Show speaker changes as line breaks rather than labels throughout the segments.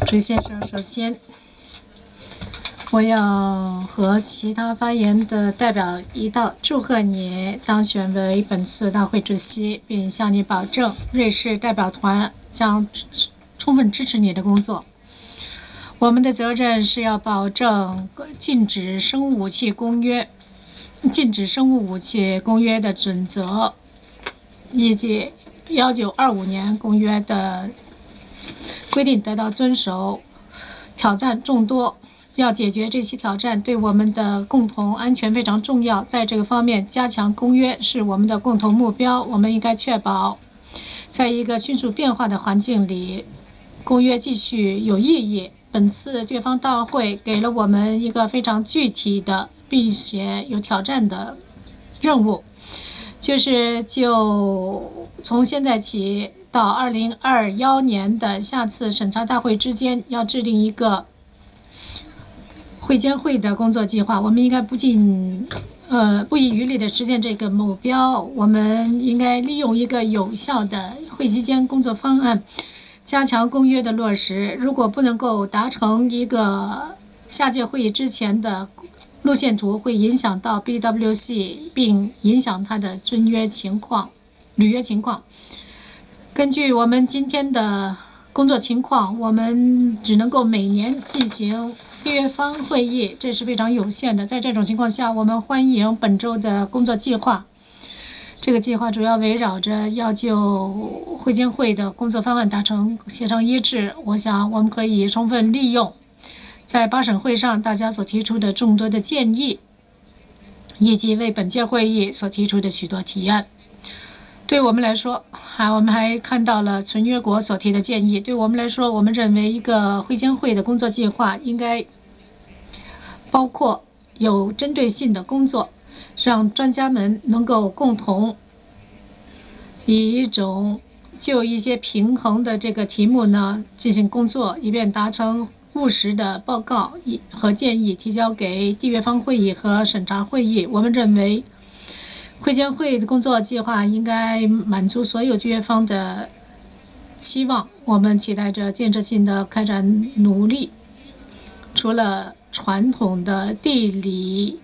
朱先生，首先我要和其他发言的代表一道祝贺你当选为本次大会主席，并向你保证，瑞士代表团将充分支持你的工作。我们的责任是要保证禁止生物武器公约的准则，以及1925年公约的规定得到遵守。挑战众多，要解决这些挑战对我们的共同安全非常重要。在这个方面，加强公约是我们的共同目标。我们应该确保，在一个迅速变化的环境里，公约继续有意义。本次对方大会给了我们一个非常具体的并且有挑战的任务，就是从现在起到2021年的下次审查大会之间，要制定一个会监会的工作计划。我们应该不遗余力地实现这个目标。我们应该利用一个有效的会期间工作方案，加强公约的落实。如果不能够达成一个下届会议之前的路线图，会影响到 BWC， 并影响它的履约情况。根据我们今天的工作情况，我们只能够每年进行缔约方会议，这是非常有限的。在这种情况下，我们欢迎本周的工作计划。这个计划主要围绕着要就会监会的工作方案达成协商一致。我想我们可以充分利用在8省会上大家所提出的众多的建议，以及为本届会议所提出的许多提案。对我们来说，我们还看到了存约国所提的建议。对我们来说，我们认为一个会监会的工作计划应该包括有针对性的工作，让专家们能够共同以就一些平衡的这个题目呢进行工作，以便达成务实的报告和建议，提交给缔约方会议和审查会议。我们认为会监会的工作计划应该满足所有缔约方的期望。我们期待着建设性的开展努力，除了传统的地理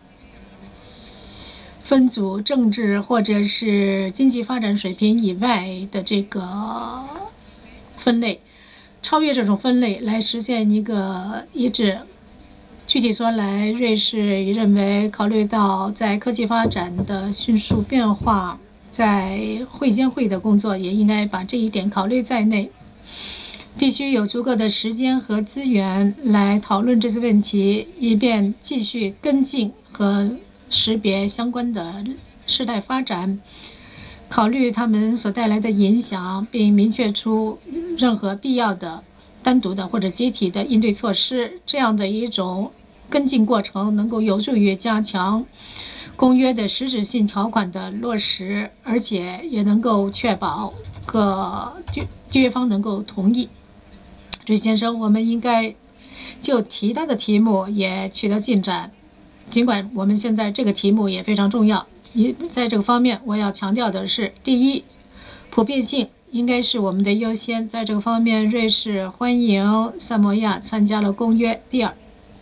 分组、政治或者是经济发展水平以外的这个分类，超越这种分类来实现一个一致。具体说来，瑞士认为，考虑到在科技发展的迅速变化，在会监会的工作也应该把这一点考虑在内。必须有足够的时间和资源来讨论这些问题，以便继续跟进和识别相关的事态发展，考虑它们所带来的影响，并明确出任何必要的单独的或者集体的应对措施。这样的一种跟进过程能够有助于加强公约的实质性条款的落实，而且也能够确保各缔约方能够同意。朱先生，我们应该就其他的题目也取得进展，尽管我们现在这个题目也非常重要。在这个方面，我要强调的是，第一，普遍性应该是我们的优先。在这个方面，瑞士欢迎萨摩亚参加了公约。第二，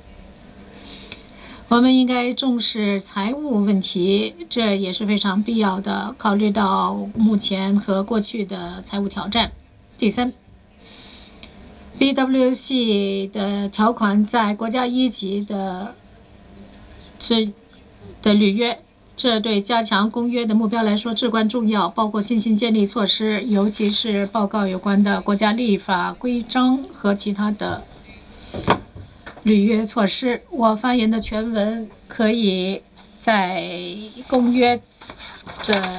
我们应该重视财务问题，这也是非常必要的，考虑到目前和过去的财务挑战。第三，BWC 的条款在国家一级的履约，这对加强公约的目标来说至关重要，包括信心建立措施，尤其是报告有关的国家立法规章和其他的履约措施。我发言的全文可以在公约的